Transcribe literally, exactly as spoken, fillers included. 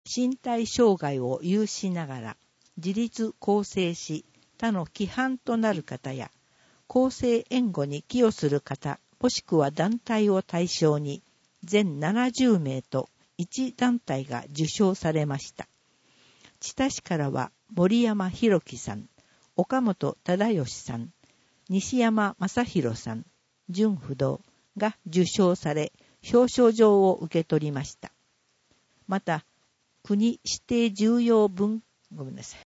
身体障害を有しながら自立更生し他の規範となる方や更生援護に寄与する方もしくは団体を対象に全ななじゅうめいといち団体が受賞されました。知多市からは森山博樹さん、岡本忠義さん、西山正弘さん、純不動が受賞され表彰状を受け取りました。また国指定重要文ごめんなさい